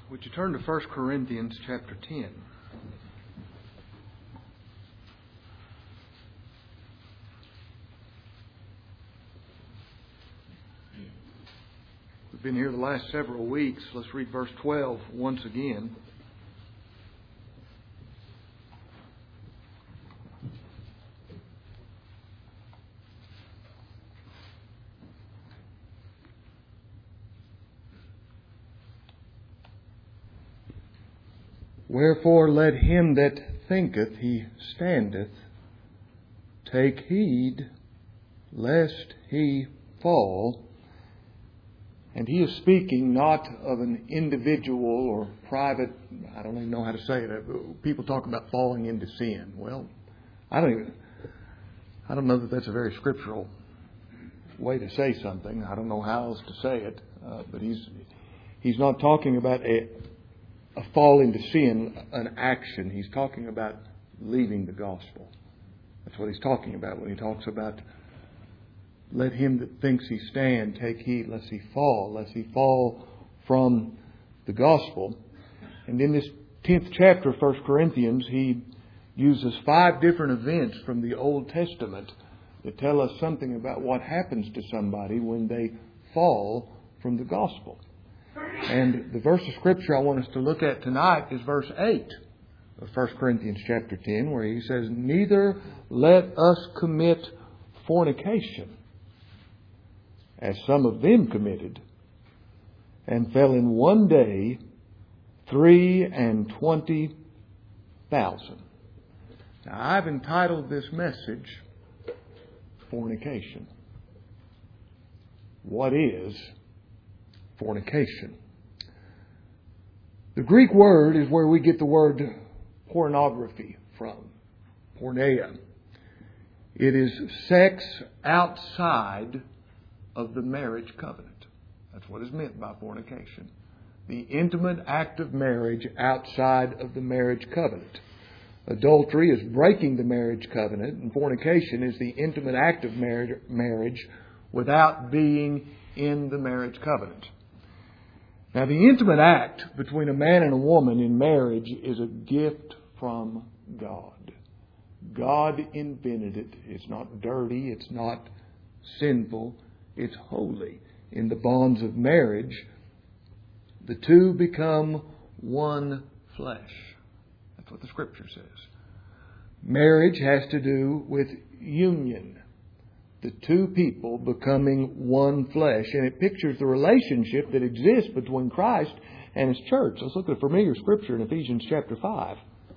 Would you turn to 1 Corinthians chapter 10? We've been here the last several weeks. Let's read verse 12 once again. Wherefore let him that thinketh he standeth take heed lest he fall. And he is speaking not of an individual or private, I don't even know how to say it. People talk about falling into sin. Well, I don't know that that's a very scriptural way to say something. I don't know how else to say it. But he's not talking about a fall into sin, an action. He's talking about leaving the gospel. That's what he's talking about when he talks about let him that thinks he stand take heed lest he fall from the gospel. And in this 10th chapter of 1 Corinthians, he uses 5 different events from the Old Testament that tell us something about what happens to somebody when they fall from the gospel. And the verse of Scripture I want us to look at tonight is verse 8 of 1 Corinthians chapter 10, where he says, "Neither let us commit fornication, as some of them committed, and fell in one day 23,000. Now, I've entitled this message, Fornication. What is fornication? The Greek word is where we get the word pornography from, porneia. It is sex outside of the marriage covenant. That's what is meant by fornication. The intimate act of marriage outside of the marriage covenant. Adultery is breaking the marriage covenant, and fornication is the intimate act of marriage without being in the marriage covenant. Now, the intimate act between a man and a woman in marriage is a gift from God. God invented it. It's not dirty. It's not sinful. It's holy. In the bonds of marriage, the two become one flesh. That's what the Scripture says. Marriage has to do with union. The two people becoming one flesh. And it pictures the relationship that exists between Christ and His church. Let's look at a familiar Scripture in Ephesians chapter 5.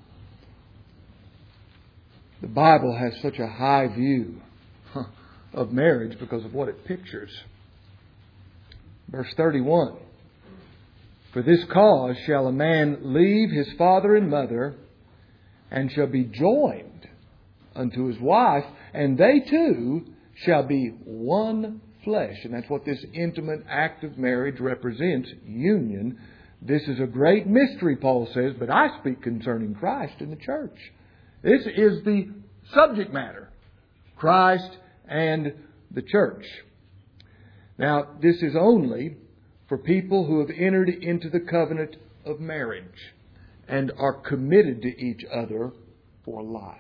The Bible has such a high view of marriage because of what it pictures. Verse 31. For this cause shall a man leave his father and mother, and shall be joined unto his wife, and they two shall be one flesh. And that's what this intimate act of marriage represents, union. This is a great mystery, Paul says, but I speak concerning Christ and the church. This is the subject matter. Christ and the church. Now, this is only for people who have entered into the covenant of marriage and are committed to each other for life.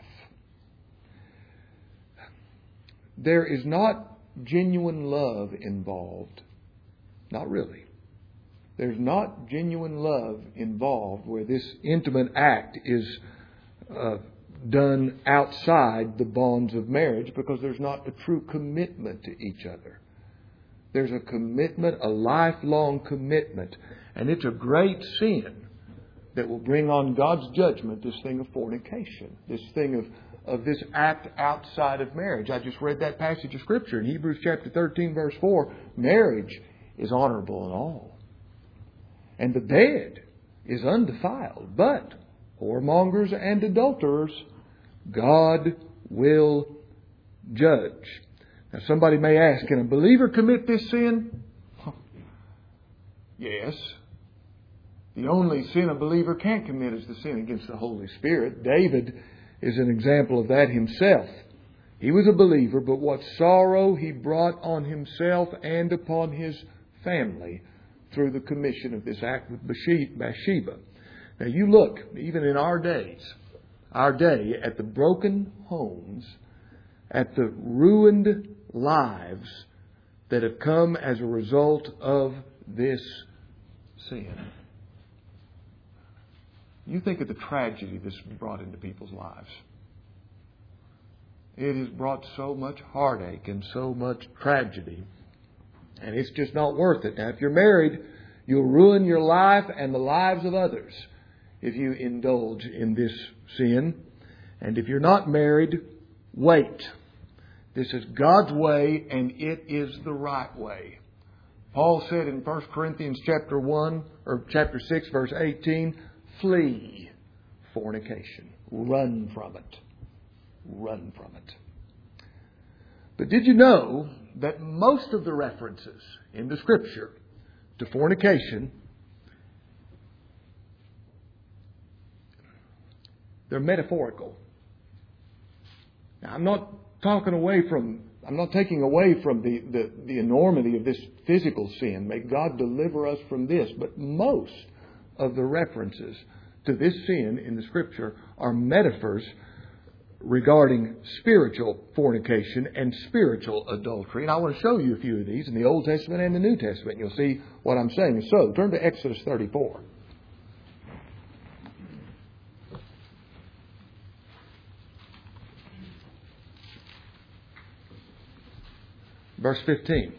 There is not genuine love involved. Not really. There's not genuine love involved where this intimate act is done outside the bonds of marriage, because there's not a true commitment to each other. There's a commitment, a lifelong commitment. And it's a great sin that will bring on God's judgment, this thing of fornication, this thing of this act outside of marriage. I just read that passage of Scripture in Hebrews chapter 13, verse 4. Marriage is honorable in all, and the bed is undefiled. But whoremongers and adulterers God will judge. Now, somebody may ask, can a believer commit this sin? Yes. The only sin a believer can't commit is the sin against the Holy Spirit. David is an example of that himself. He was a believer, but what sorrow he brought on himself and upon his family through the commission of this act with Bathsheba. Now you look, even in our day, at the broken homes, at the ruined lives that have come as a result of this sin. You think of the tragedy this brought into people's lives. It has brought so much heartache and so much tragedy. And it's just not worth it. Now, if you're married, you'll ruin your life and the lives of others if you indulge in this sin. And if you're not married, wait. This is God's way, and it is the right way. Paul said in 1 Corinthians chapter 6, verse 18, flee fornication. Run from it. Run from it. But did you know that most of the references in the Scripture to fornication, they're metaphorical? Now, I'm not taking away from the enormity of this physical sin. May God deliver us from this. But most of the references to this sin in the Scripture are metaphors regarding spiritual fornication and spiritual adultery. And I want to show you a few of these in the Old Testament and the New Testament. You'll see what I'm saying. So, turn to Exodus 34. Verse 15.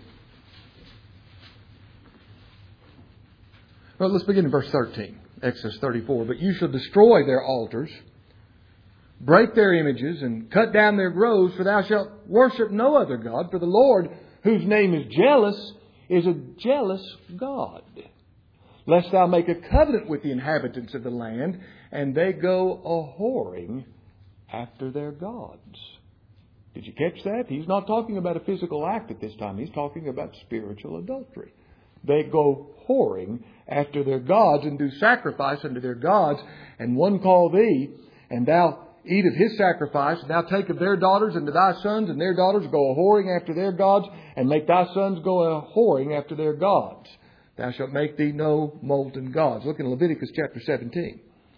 Well, let's begin in verse 13. Exodus 34. But you shall destroy their altars, break their images, and cut down their groves, for thou shalt worship no other God. For the Lord, whose name is jealous, is a jealous God. Lest thou make a covenant with the inhabitants of the land, and they go a-whoring after their gods. Did you catch that? He's not talking about a physical act at this time. He's talking about spiritual adultery. They go whoring after their gods and do sacrifice unto their gods. And one call thee, and thou eat of his sacrifice. And thou take of their daughters unto thy sons, and their daughters go a whoring after their gods, and make thy sons go a whoring after their gods. Thou shalt make thee no molten gods. Look in Leviticus chapter 17.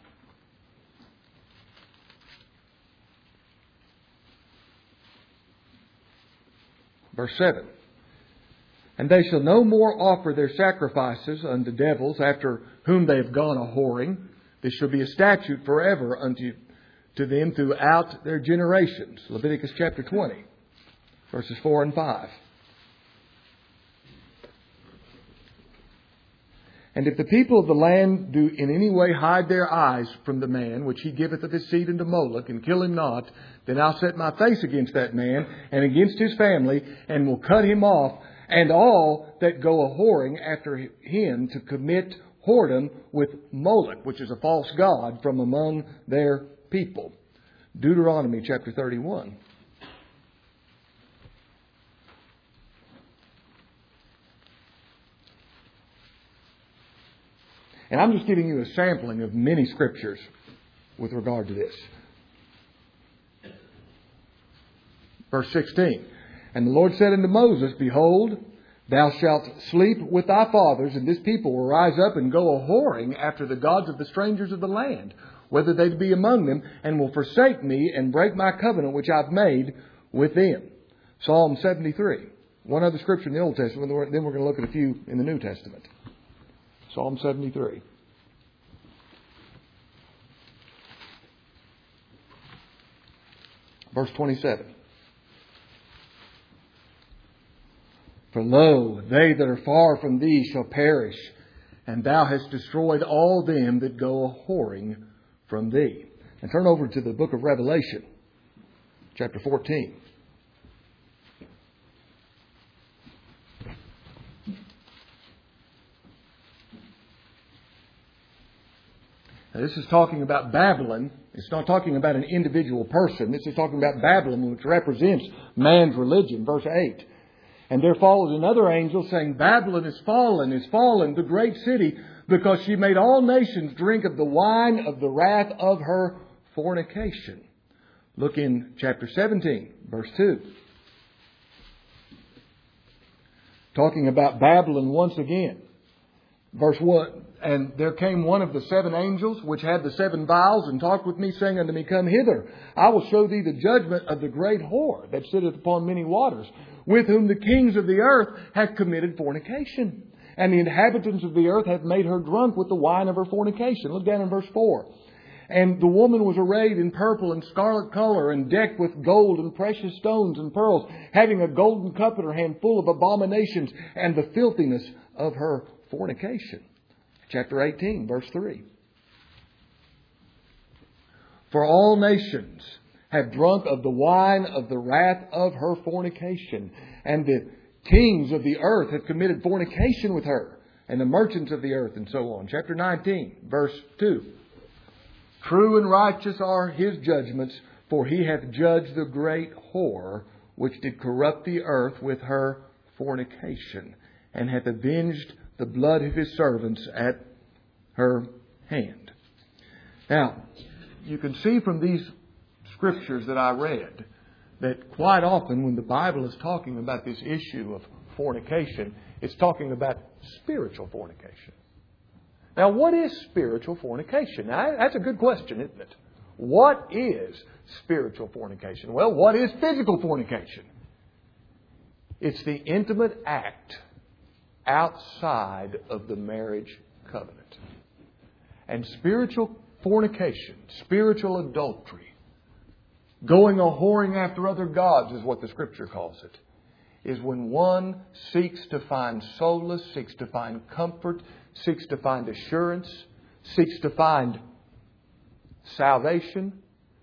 Verse 7. And they shall no more offer their sacrifices unto devils after whom they have gone a whoring. This shall be a statute forever unto them throughout their generations. Leviticus chapter 20, verses 4 and 5. And if the people of the land do in any way hide their eyes from the man which he giveth of his seed unto Moloch, and kill him not, then I'll set my face against that man and against his family, and will cut him off, and all that go a whoring after him to commit whoredom with Moloch, which is a false god, from among their people. Deuteronomy chapter 31. And I'm just giving you a sampling of many scriptures with regard to this. Verse 16. And the Lord said unto Moses, Behold, thou shalt sleep with thy fathers, and this people will rise up and go a-whoring after the gods of the strangers of the land, whether they be among them, and will forsake me and break my covenant which I've made with them. Psalm 73. One other scripture in the Old Testament, then we're going to look at a few in the New Testament. Psalm 73. Verse 27. For lo, they that are far from thee shall perish, and thou hast destroyed all them that go a-whoring from thee. And turn over to the book of Revelation, chapter 14. Now, this is talking about Babylon. It's not talking about an individual person. This is talking about Babylon, which represents man's religion. Verse 8. And there follows another angel saying, Babylon is fallen, the great city, because she made all nations drink of the wine of the wrath of her fornication. Look in chapter 17, verse 2. Talking about Babylon once again. Verse 1, and there came one of the 7 angels, which had the 7 vials, and talked with me, saying unto me, Come hither, I will show thee the judgment of the great whore that sitteth upon many waters, with whom the kings of the earth have committed fornication. And the inhabitants of the earth have made her drunk with the wine of her fornication. Look down in verse 4. And the woman was arrayed in purple and scarlet color, and decked with gold and precious stones and pearls, having a golden cup in her hand full of abominations and the filthiness of her fornication. Chapter 18, verse 3. For all nations have drunk of the wine of the wrath of her fornication, and the kings of the earth have committed fornication with her, and the merchants of the earth, and so on. Chapter 19, verse 2. True and righteous are His judgments, for He hath judged the great whore, which did corrupt the earth with her fornication, and hath avenged the blood of His servants at her hand. Now, you can see from these scriptures that I read that quite often when the Bible is talking about this issue of fornication, it's talking about spiritual fornication. Now, what is spiritual fornication? Now, that's a good question, isn't it? What is spiritual fornication? Well, what is physical fornication? It's the intimate act outside of the marriage covenant. And spiritual fornication, spiritual adultery, going a whoring after other gods is what the Scripture calls it, is when one seeks to find solace, seeks to find comfort, seeks to find assurance, seeks to find salvation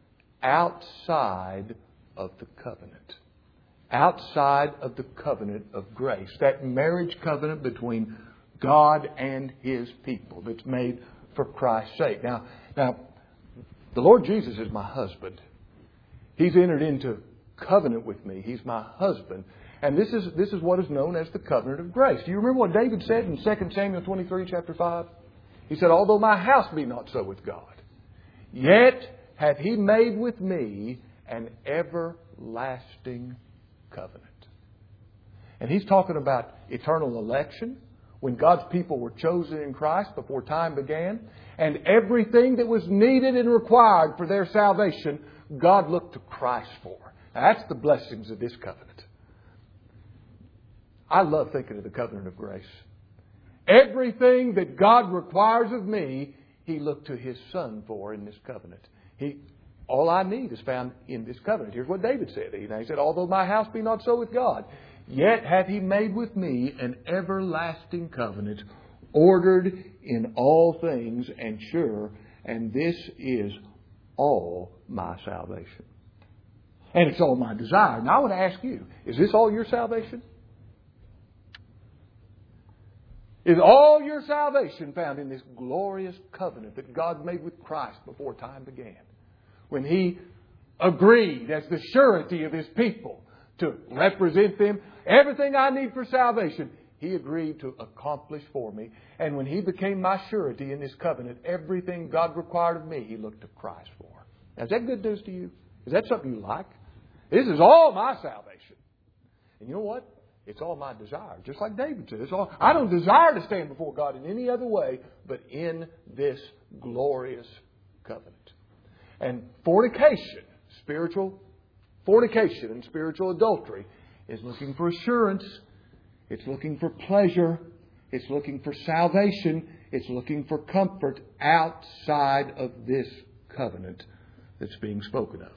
outside of the covenant. Outside of the covenant of grace. That marriage covenant between God and His people that's made for Christ's sake. Now, the Lord Jesus is my husband. He's entered into covenant with me. He's my husband. And this is what is known as the covenant of grace. Do you remember what David said in 2 Samuel 23, chapter 5? He said, Although my house be not so with God, yet hath He made with me an everlasting covenant. And he's talking about eternal election, when God's people were chosen in Christ before time began, and everything that was needed and required for their salvation, God looked to Christ for. Now, that's the blessings of this covenant. I love thinking of the covenant of grace. Everything that God requires of me, He looked to His Son for in this covenant. All I need is found in this covenant. Here's what David said. He said, Although my house be not so with God, yet hath He made with me an everlasting covenant, ordered in all things and sure, and this is all my salvation. And it's all my desire. Now I want to ask you, is this all your salvation? Is all your salvation found in this glorious covenant that God made with Christ before time began? When He agreed as the surety of His people to represent them, everything I need for salvation, He agreed to accomplish for me. And when He became my surety in this covenant, everything God required of me, He looked to Christ for. Now, is that good news to you? Is that something you like? This is all my salvation. And you know what? It's all my desire. Just like David said. I don't desire to stand before God in any other way but in this glorious covenant. And fornication, spiritual fornication and spiritual adultery is looking for assurance. It's looking for pleasure. It's looking for salvation. It's looking for comfort outside of this covenant that's being spoken of.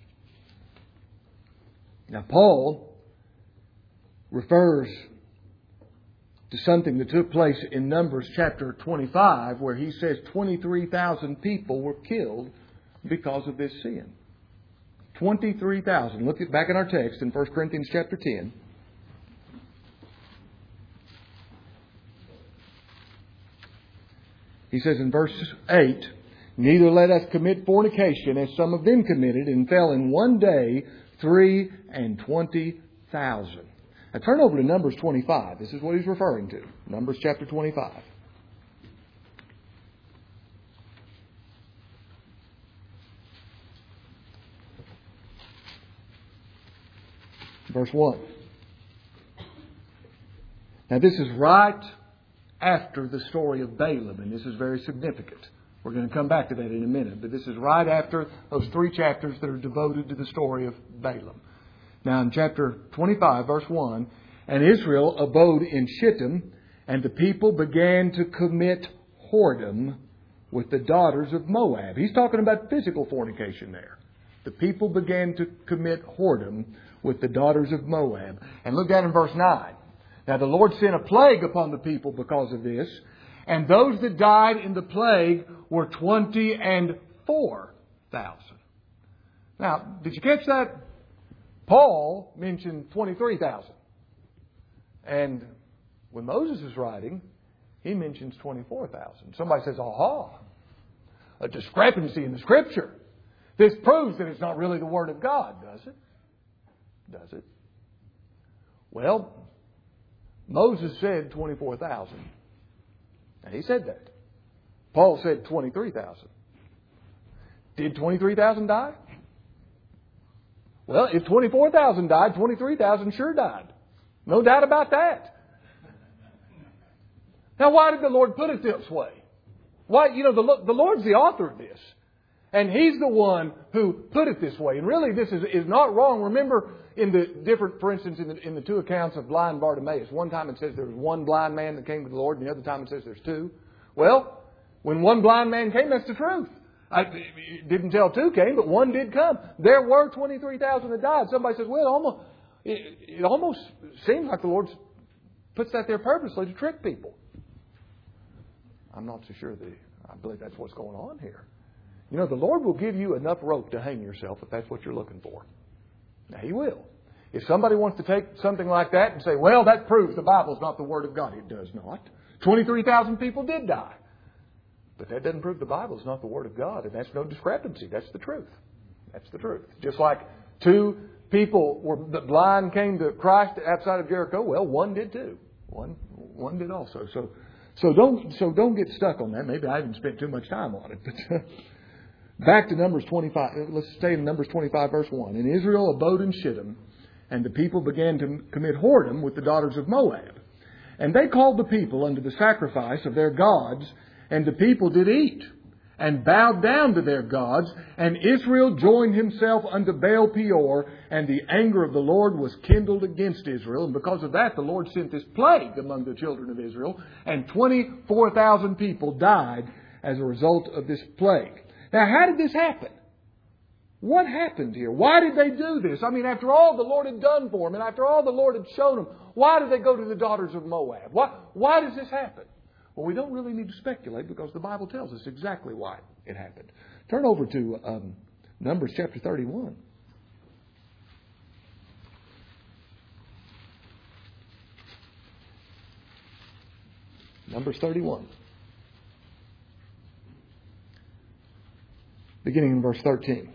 Now, Paul refers to something that took place in Numbers chapter 25, where he says 23,000 people were killed because of this sin. 23,000. Look back in our text in 1 Corinthians chapter 10. He says in verse 8, Neither let us commit fornication, as some of them committed, and fell in one day 23,000. Now turn over to Numbers 25. This is what he's referring to. Numbers chapter 25. Verse 1. Now this is right after the story of Balaam, and this is very significant. We're going to come back to that in a minute, but this is right after those 3 chapters that are devoted to the story of Balaam. Now in chapter 25, verse 1, and Israel abode in Shittim, and the people began to commit whoredom with the daughters of Moab. He's talking about physical fornication there. The people began to commit whoredom with the daughters of Moab. And look down in verse 9. Now the Lord sent a plague upon the people because of this, and those that died in the plague were 24,000. Now, did you catch that? Paul mentioned 23,000. And when Moses is writing, he mentions 24,000. Somebody says, aha, a discrepancy in the Scripture. This proves that it's not really the Word of God, does it? Does it? Well, Moses said 24,000. And he said that. Paul said 23,000. Did 23,000 die? Well, if 24,000 died, 23,000 sure died. No doubt about that. Now, why did the Lord put it this way? Why, the Lord's the author of this. And He's the one who put it this way. And really, this is not wrong. Remember, in the different, for instance, in the 2 accounts of blind Bartimaeus, one time it says there was one blind man that came to the Lord, and the other time it says there's 2. Well, when one blind man came, that's the truth. I didn't tell 2 came, but 1 did come. There were 23,000 that died. Somebody says, well, it almost seems like the Lord puts that there purposely to trick people. I'm not so sure I believe that's what's going on here. The Lord will give you enough rope to hang yourself if that's what you're looking for. Now, He will. If somebody wants to take something like that and say, well, that proves the Bible's not the Word of God. It does not. 23,000 people did die. But that doesn't prove the Bible's not the Word of God. And that's no discrepancy. That's the truth. That's the truth. Just like 2 people the blind came to Christ outside of Jericho. Well, 1 did too. One did also. So don't get stuck on that. Maybe I haven't spent too much time on it. But back to Numbers 25. Let's stay in Numbers 25, verse 1. And Israel abode in Shittim, and the people began to commit whoredom with the daughters of Moab. And they called the people unto the sacrifice of their gods, and the people did eat, and bowed down to their gods. And Israel joined himself unto Baal Peor, and the anger of the Lord was kindled against Israel. And because of that, the Lord sent this plague among the children of Israel, and 24,000 people died as a result of this plague. Now, how did this happen? What happened here? Why did they do this? I mean, after all the Lord had done for them, and after all the Lord had shown them, why did they go to the daughters of Moab? Why does this happen? Well, we don't really need to speculate because the Bible tells us exactly why it happened. Turn over to Numbers chapter 31. Numbers 31. Beginning in verse 13.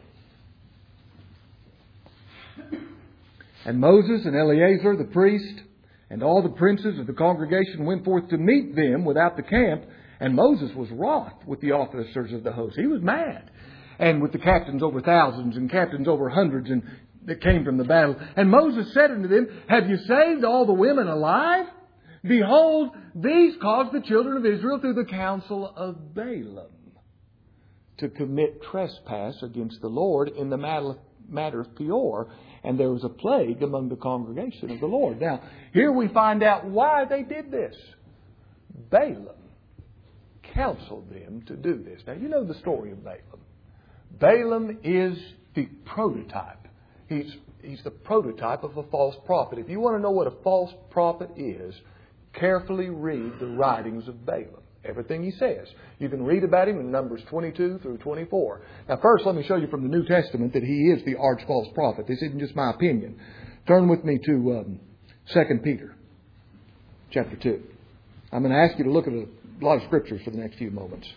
And Moses and Eleazar the priest and all the princes of the congregation went forth to meet them without the camp. And Moses was wroth with the officers of the host. He was mad. And with the captains over thousands and captains over hundreds and that came from the battle. And Moses said unto them, have you saved all the women alive? Behold, these caused the children of Israel through the counsel of Balaam to commit trespass against the Lord in the matter of Peor. And there was a plague among the congregation of the Lord. Now, here we find out why they did this. Balaam counseled them to do this. Now, you know the story of Balaam. Balaam is the prototype. He's the prototype of a false prophet. If you want to know what a false prophet is, carefully read the writings of Balaam. Everything he says. You can read about him in Numbers 22 through 24. Now first, let me show you from the New Testament that he is the arch false prophet. This isn't just my opinion. Turn with me to 2 Peter chapter 2. I'm going to ask you to look at a lot of scriptures for the next few moments.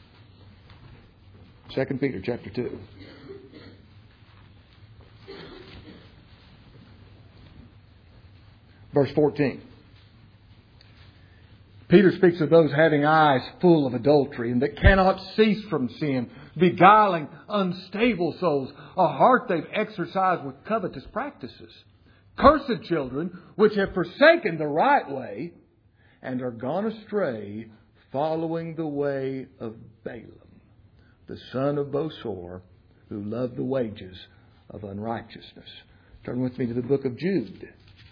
2 Peter chapter 2. Verse 14. Peter speaks of those having eyes full of adultery and that cannot cease from sin, beguiling unstable souls, a heart they've exercised with covetous practices. Cursed children, which have forsaken the right way and are gone astray, following the way of Balaam, the son of Bosor, who loved the wages of unrighteousness. Turn with me to the book of Jude.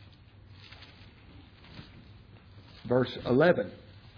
Verse 11.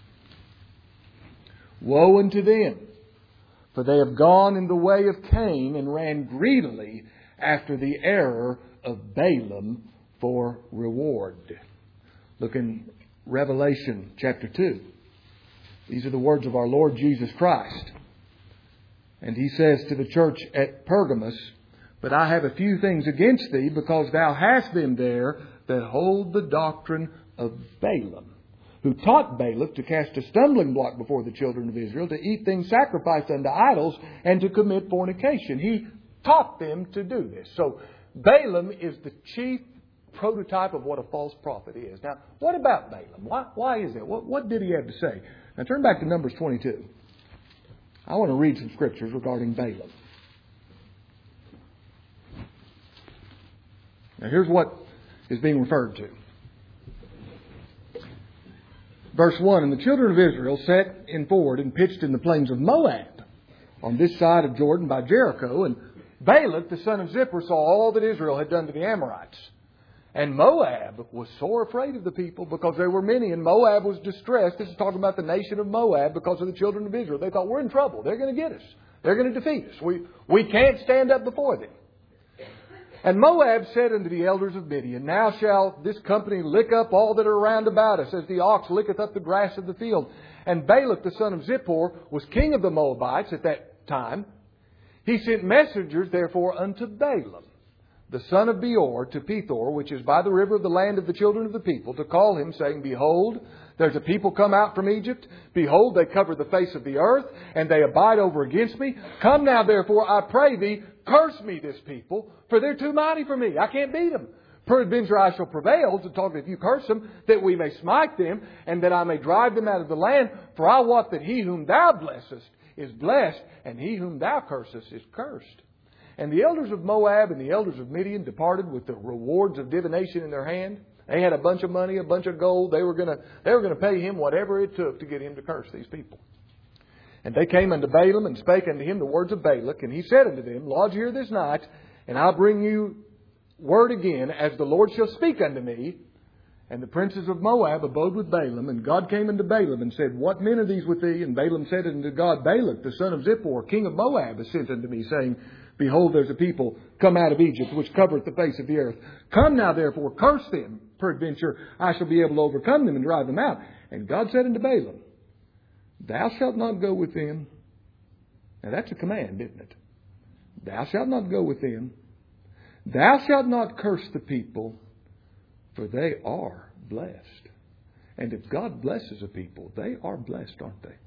Woe unto them, for they have gone in the way of Cain and ran greedily after the error of Balaam for reward. Look in Revelation chapter 2. These are the words of our Lord Jesus Christ. And He says to the church at Pergamos, But I have a few things against thee, because thou hast them there that hold the doctrine of Balaam, who taught Balak to cast a stumbling block before the children of Israel, to eat things sacrificed unto idols, and to commit fornication. He taught them to do this. So Balaam is the chief prototype of what a false prophet is. Now, what about Balaam? Why is that? What did he have to say? Now turn back to Numbers 22. I want to read some scriptures regarding Balaam. Now here's what is being referred to. Verse 1, And the children of Israel set in forward and pitched in the plains of Moab, on this side of Jordan by Jericho. And Balak, the son of Zippor, saw all that Israel had done to the Amorites. And Moab was sore afraid of the people, because there were many, and Moab was distressed. This is talking about the nation of Moab, because of the children of Israel. They thought, we're in trouble. They're going to get us. They're going to defeat us. We can't stand up before them. And Moab said unto the elders of Midian, Now shall this company lick up all that are round about us, as the ox licketh up the grass of the field. And Balak the son of Zippor was king of the Moabites at that time. He sent messengers therefore unto Balaam, the son of Beor, to Pethor, which is by the river of the land of the children of the people, to call him, saying, Behold, there's a people come out from Egypt. Behold, they cover the face of the earth, and they abide over against me. Come now, therefore, I pray thee, curse me this people, for they're too mighty for me. I can't beat them. Peradventure I shall prevail, to talk if you curse them, that we may smite them, and that I may drive them out of the land. For I wot that he whom thou blessest is blessed, and he whom thou cursest is cursed. And the elders of Moab and the elders of Midian departed with the rewards of divination in their hand. They had a bunch of money, a bunch of gold. They were going to pay him whatever it took to get him to curse these people. And they came unto Balaam and spake unto him the words of Balak. And he said unto them, Lodge here this night, and I'll bring you word again, as the Lord shall speak unto me. And the princes of Moab abode with Balaam. And God came unto Balaam and said, What men are these with thee? And Balaam said unto God, Balak, the son of Zippor, king of Moab, has sent unto me, saying, Behold, there's a people come out of Egypt, which covereth the face of the earth. Come now, therefore, curse them. Peradventure, I shall be able to overcome them and drive them out. And God said unto Balaam, Thou shalt not go with them. Now that's a command, isn't it? Thou shalt not go with them. Thou shalt not curse the people, for they are blessed. And if God blesses a people, they are blessed, aren't they?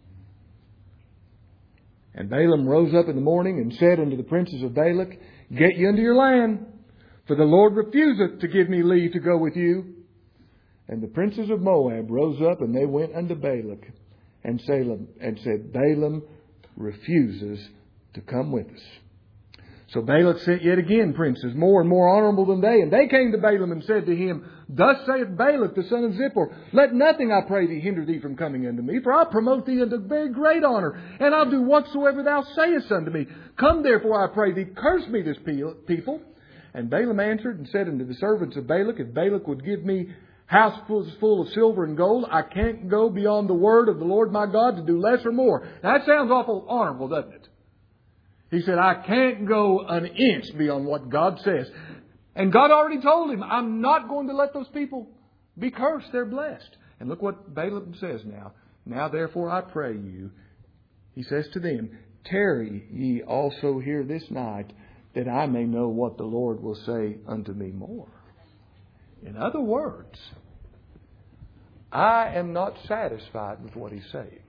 And Balaam rose up in the morning and said unto the princes of Balak, Get ye unto your land, for the Lord refuseth to give me leave to go with you. And the princes of Moab rose up, and they went unto Balak and said, Balaam refuses to come with us. So Balak sent yet again princes, more and more honorable than they. And they came to Balaam and said to him, Thus saith Balak the son of Zippor, Let nothing, I pray thee, hinder thee from coming unto me, for I'll promote thee unto very great honor, and I'll do whatsoever thou sayest unto me. Come therefore, I pray thee, curse me this people. And Balaam answered and said unto the servants of Balak, If Balak would give me housefuls full of silver and gold, I can't go beyond the word of the Lord my God to do less or more. Now that sounds awful honorable, doesn't it? He said, I can't go an inch beyond what God says. And God already told him, I'm not going to let those people be cursed. They're blessed. And look what Balaam says now. Now therefore I pray you, he says to them, Tarry ye also here this night, that I may know what the Lord will say unto me more. In other words, I am not satisfied with what he's saying.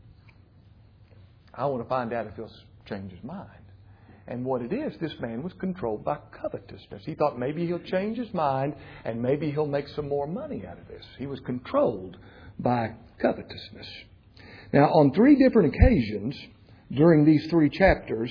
I want to find out if he'll change his mind. And what it is, this man was controlled by covetousness. He thought maybe he'll change his mind and maybe he'll make some more money out of this. He was controlled by covetousness. Now, on 3 different occasions during these 3 chapters,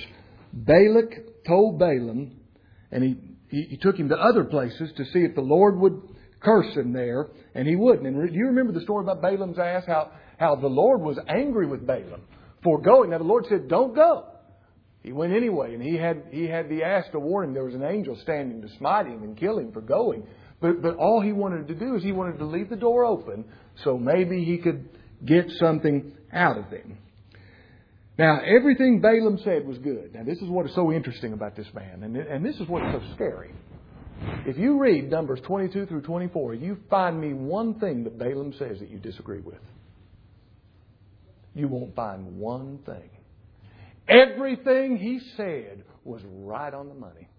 Balak told Balaam, and he took him to other places to see if the Lord would curse him there, and he wouldn't. And do you remember the story about Balaam's ass? How the Lord was angry with Balaam for going. Now the Lord said, "Don't go." He went anyway, and he had the ass to warn him. There was an angel standing to smite him and kill him for going. But all he wanted to do is he wanted to leave the door open so maybe he could get something out of him. Now, everything Balaam said was good. Now, this is what is so interesting about this man, and this is what's so scary. If you read Numbers 22 through 24, you find me one thing that Balaam says that you disagree with. You won't find one thing. Everything he said was right on the money.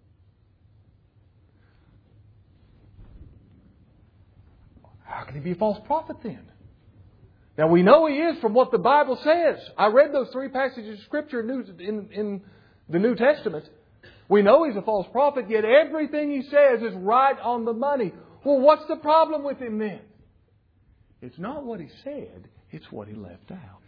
How can he be a false prophet then? Now we know he is from what the Bible says. I read those 3 passages of Scripture in the New Testament. We know he's a false prophet, yet everything he says is right on the money. Well, what's the problem with him then? It's not what he said, it's what he left out.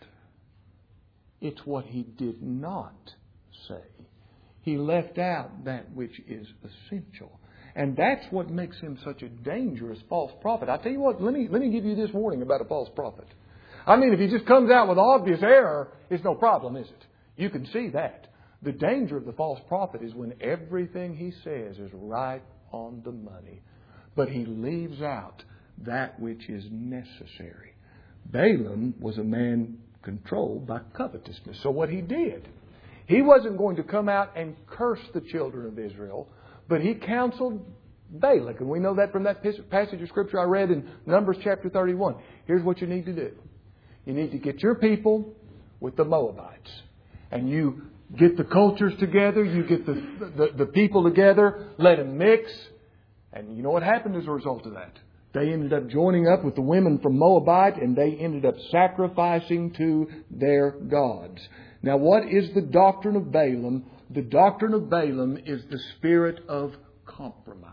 It's what he did not say. He left out that which is essential. And that's what makes him such a dangerous false prophet. I tell you what, let me give you this warning about a false prophet. I mean, if he just comes out with obvious error, it's no problem, is it? You can see that. The danger of the false prophet is when everything he says is right on the money, but he leaves out that which is necessary. Balaam was a man controlled by covetousness. So what he did, he wasn't going to come out and curse the children of Israel, but he counseled Balak. And we know that from that passage of Scripture I read in Numbers chapter 31. Here's what you need to do. You need to get your people with the Moabites. And you get the cultures together. You get the people together. Let them mix. And you know what happened as a result of that? They ended up joining up with the women from Moabite, and they ended up sacrificing to their gods. Now, what is the doctrine of Balaam? The doctrine of Balaam is the spirit of compromise.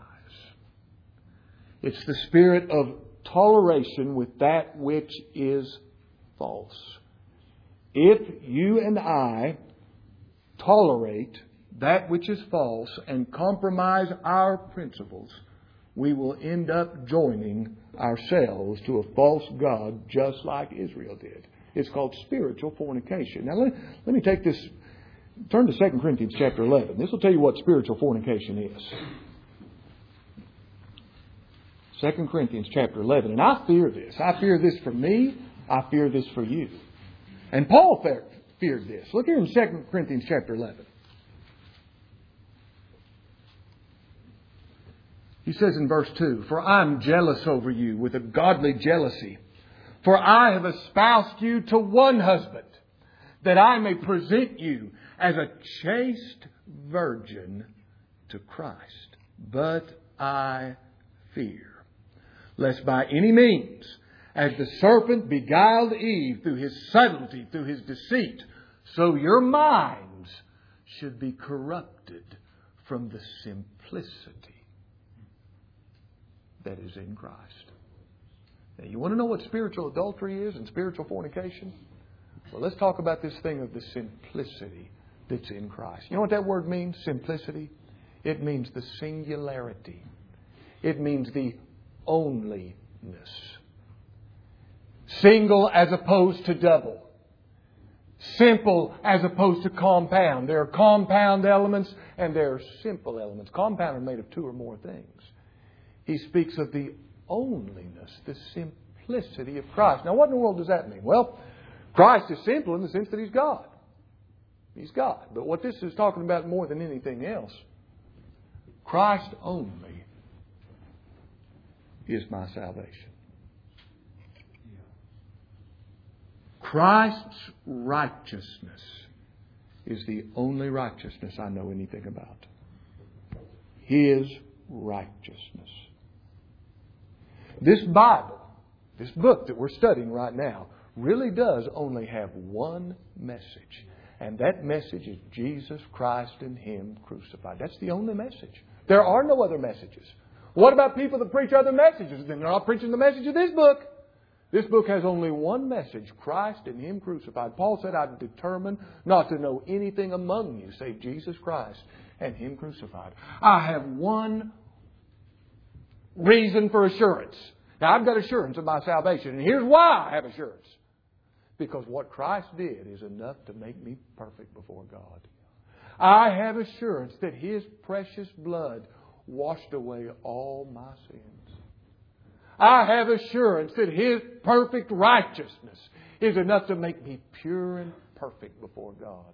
It's the spirit of toleration with that which is false. If you and I tolerate that which is false and compromise our principles, we will end up joining ourselves to a false god just like Israel did. It's called spiritual fornication. Now let me take this. Turn to 2 Corinthians chapter 11. This will tell you what spiritual fornication is. 2 Corinthians chapter 11. And I fear this. I fear this for me. I fear this for you. And Paul feared this. Look here in 2 Corinthians chapter 11. He says in verse 2, "For I am jealous over you with a godly jealousy. For I have espoused you to one husband, that I may present you as a chaste virgin to Christ. But I fear, lest by any means, as the serpent beguiled Eve through his subtlety, through his deceit, so your minds should be corrupted from the simplicity that is in Christ." Now, you want to know what spiritual adultery is and spiritual fornication? Well, let's talk about this thing of the simplicity that's in Christ. You know what that word means, simplicity? It means the singularity. It means the onlyness. Single as opposed to double. Simple as opposed to compound. There are compound elements and there are simple elements. Compound are made of 2 or more things. He speaks of the onlyness, the simplicity of Christ. Now, what in the world does that mean? Well, Christ is simple in the sense that He's God. He's God. But what this is talking about more than anything else, Christ only is my salvation. Christ's righteousness is the only righteousness I know anything about. His righteousness. This Bible, this book that we're studying right now, really does only have one message. And that message is Jesus Christ and Him crucified. That's the only message. There are no other messages. What about people that preach other messages? Then they're not preaching the message of this book. This book has only one message, Christ and Him crucified. Paul said, "I've determined not to know anything among you save Jesus Christ and Him crucified." I have one reason for assurance. Now, I've got assurance of my salvation. And here's why I have assurance. Because what Christ did is enough to make me perfect before God. I have assurance that His precious blood washed away all my sins. I have assurance that His perfect righteousness is enough to make me pure and perfect before God.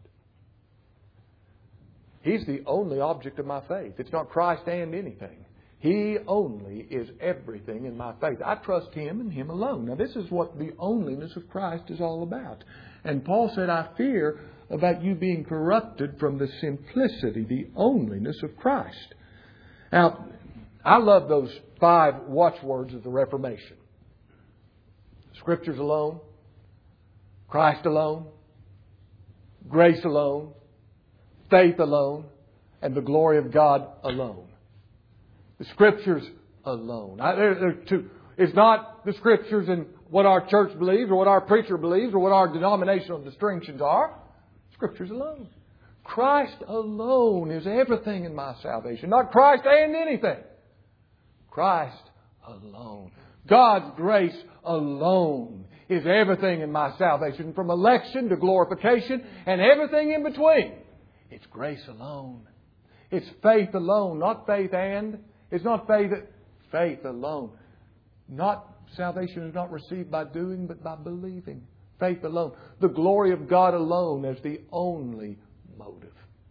He's the only object of my faith. It's not Christ and anything. He only is everything in my faith. I trust Him and Him alone. Now, this is what the onlyness of Christ is all about. And Paul said, I fear about you being corrupted from the simplicity, the onlyness of Christ. Now, I love those 5 watchwords of the Reformation. Scriptures alone, Christ alone, grace alone, faith alone, and the glory of God alone. The Scriptures alone. There are two. It's not the Scriptures and what our church believes or what our preacher believes or what our denominational distinctions are. Scriptures alone. Christ alone is everything in my salvation. Not Christ and anything. Christ alone. God's grace alone is everything in my salvation. From election to glorification and everything in between. It's grace alone. It's faith alone, not faith and. It's not faith alone. Salvation is not received by doing, but by believing. Faith alone. The glory of God alone as the only motive.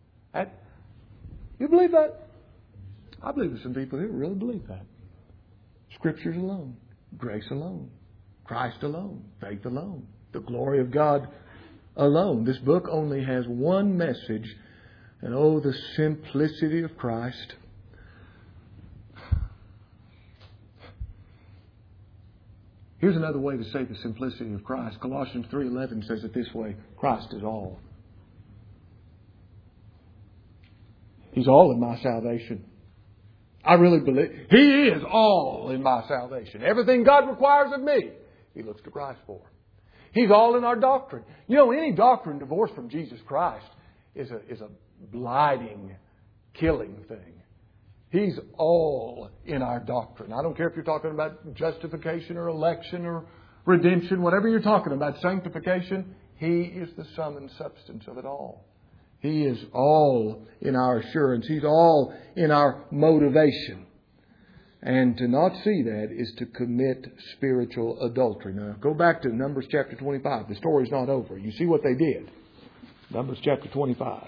You believe that? I believe there's some people here who really believe that. Scriptures alone. Grace alone. Christ alone. Faith alone. The glory of God alone. This book only has one message. And oh, the simplicity of Christ. Here's another way to say the simplicity of Christ. Colossians 3:11 says it this way. Christ is all. He's all in my salvation. I really believe He is all in my salvation. Everything God requires of me, He looks to Christ for. He's all in our doctrine. You know, any doctrine divorced from Jesus Christ is a blighting, killing thing. He's all in our doctrine. I don't care if you're talking about justification or election or redemption, whatever you're talking about, sanctification. He is the sum and substance of it all. He is all in our assurance. He's all in our motivation. And to not see that is to commit spiritual adultery. Now, go back to Numbers chapter 25. The story's not over. You see what they did. Numbers chapter 25.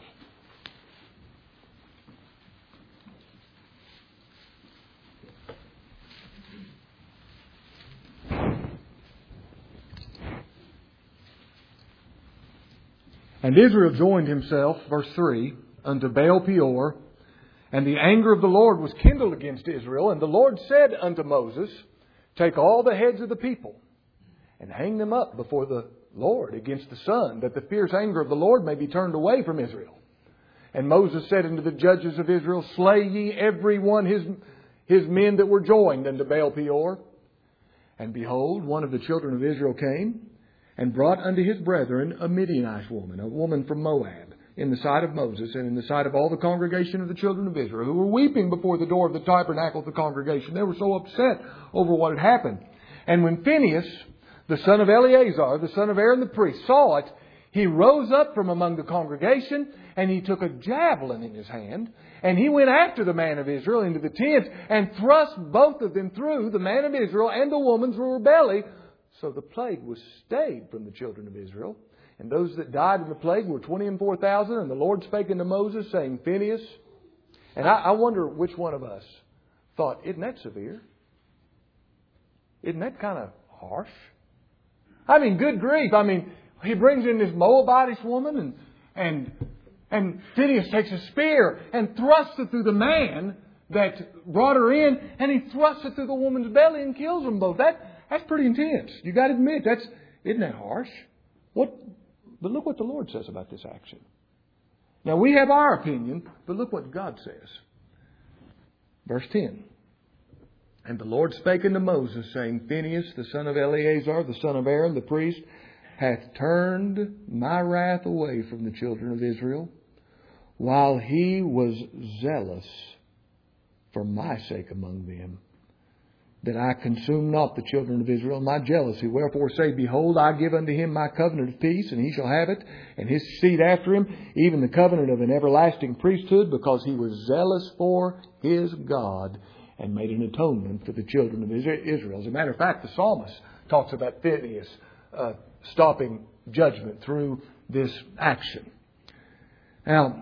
And Israel joined himself, verse 3, unto Baal Peor, and the anger of the Lord was kindled against Israel. And the Lord said unto Moses, take all the heads of the people, and hang them up before the Lord against the sun, that the fierce anger of the Lord may be turned away from Israel. And Moses said unto the judges of Israel, slay ye every one his men that were joined unto Baal Peor. And behold, one of the children of Israel came, and brought unto his brethren a Midianite woman, a woman from Moab, in the sight of Moses and in the sight of all the congregation of the children of Israel, who were weeping before the door of the tabernacle of the congregation. They were so upset over what had happened. And when Phinehas, the son of Eleazar, the son of Aaron the priest, saw it, he rose up from among the congregation, and he took a javelin in his hand, and he went after the man of Israel into the tent, and thrust both of them through, the man of Israel and the woman, through her belly. So the plague was stayed from the children of Israel. And those that died in the plague were 24,000. And the Lord spake unto Moses, saying, Phinehas. And I wonder which one of us thought, isn't that severe? Isn't that kind of harsh? I mean, good grief. I mean, he brings in this Moabitish woman, and Phinehas takes a spear and thrusts it through the man that brought her in, and he thrusts it through the woman's belly and kills them both. That's pretty intense. You got to admit, isn't that harsh? But look what the Lord says about this action. Now, we have our opinion, but look what God says. Verse 10. And the Lord spake unto Moses, saying, Phinehas, the son of Eleazar, the son of Aaron, the priest, hath turned my wrath away from the children of Israel, while he was zealous for my sake among them. that I consume not the children of Israel in my jealousy. Wherefore say, Behold, I give unto him my covenant of peace, and he shall have it, and his seed after him, even the covenant of an everlasting priesthood, because he was zealous for his God, and made an atonement for the children of Israel. As a matter of fact, the psalmist talks about Phinehas stopping judgment through this action. Now,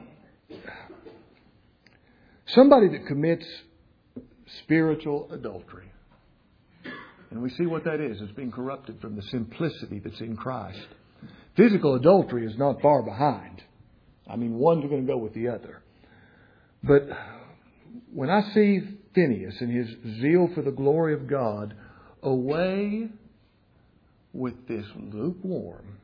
somebody that commits spiritual adultery, and we see what that is. It's being corrupted from the simplicity that's in Christ. Physical adultery is not far behind. I mean, one's going to go with the other. But when I see Phinehas and his zeal for the glory of God away with this lukewarm,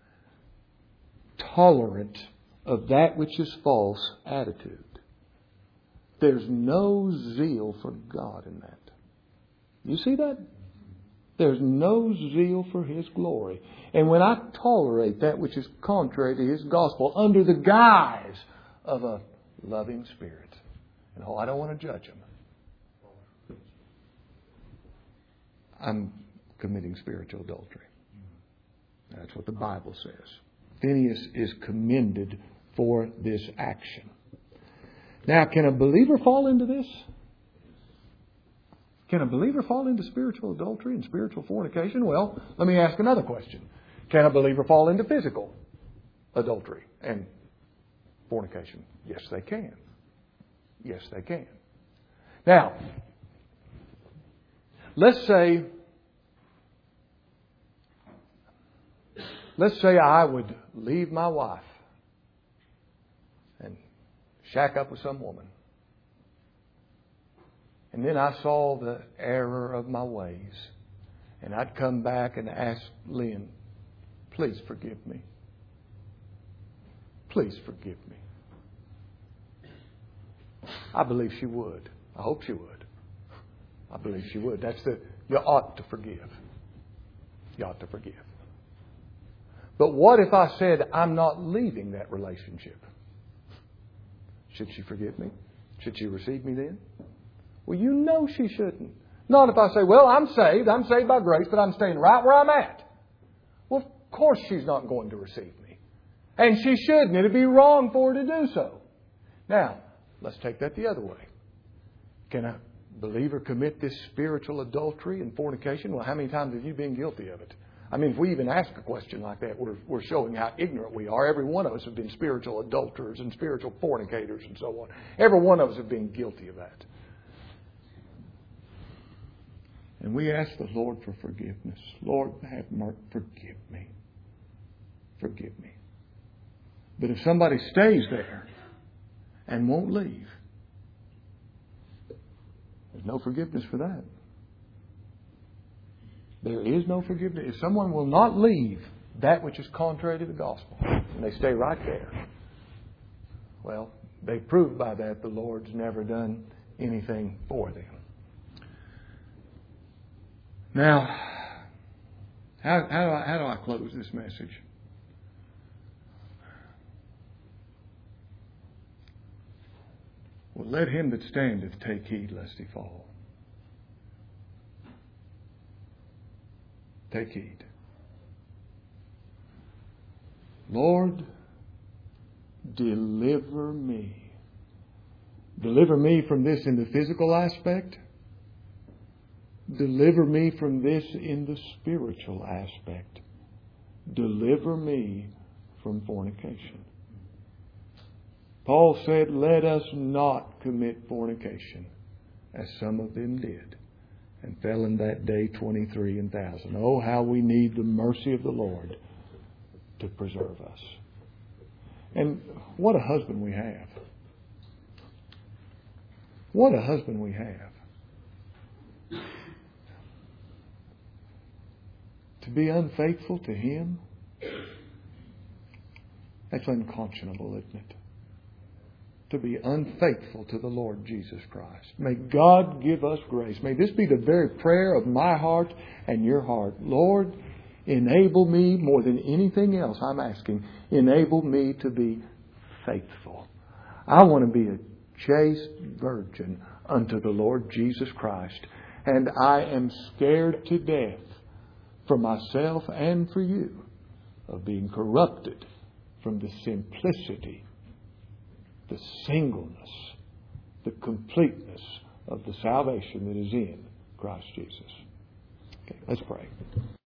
tolerant of that which is false attitude, there's no zeal for God in that. You see that? There's no zeal for His glory. And when I tolerate that which is contrary to His gospel under the guise of a loving Spirit, and I don't want to judge Him, I'm committing spiritual adultery. That's what the Bible says. Phinehas is commended for this action. Now, can a believer fall into this? Can a believer fall into spiritual adultery and spiritual fornication? Well, let me ask another question. Can a believer fall into physical adultery and fornication? Yes, they can. Yes, they can. Now, let's say I would leave my wife and shack up with some woman. And then I saw the error of my ways. And I'd come back and ask Lynn, please forgive me. Please forgive me. I believe she would. I hope she would. I believe she would. You ought to forgive. You ought to forgive. But what if I said, I'm not leaving that relationship? Should she forgive me? Should she receive me then? Well, you know she shouldn't. Not if I say, well, I'm saved by grace, but I'm staying right where I'm at. Well, of course she's not going to receive me. And she shouldn't. It'd be wrong for her to do so. Now, let's take that the other way. Can a believer commit this spiritual adultery and fornication? Well, how many times have you been guilty of it? I mean, if we even ask a question like that, we're showing how ignorant we are. Every one of us have been spiritual adulterers and spiritual fornicators and so on. Every one of us have been guilty of that. And we ask the Lord for forgiveness. Lord, have mercy. Forgive me. Forgive me. But if somebody stays there and won't leave, there's no forgiveness for that. There is no forgiveness. If someone will not leave that which is contrary to the gospel, and they stay right there, well, they prove by that the Lord's never done anything for them. Now, how do I close this message? Well, let him that standeth take heed lest he fall. Take heed. Lord, deliver me. Deliver me from this in the physical aspect. Deliver me from this in the spiritual aspect. Deliver me from fornication. Paul said, let us not commit fornication, as some of them did, and fell in that day 23,000. Oh, how we need the mercy of the Lord to preserve us. And what a husband we have. What a husband we have. To be unfaithful to Him, that's unconscionable, isn't it? To be unfaithful to the Lord Jesus Christ. May God give us grace. May this be the very prayer of my heart and your heart. Lord, enable me more than anything else I'm asking. Enable me to be faithful. I want to be a chaste virgin unto the Lord Jesus Christ. And I am scared to death for myself and for you of being corrupted from the simplicity, the singleness, the completeness of the salvation that is in Christ Jesus. Okay, let's pray.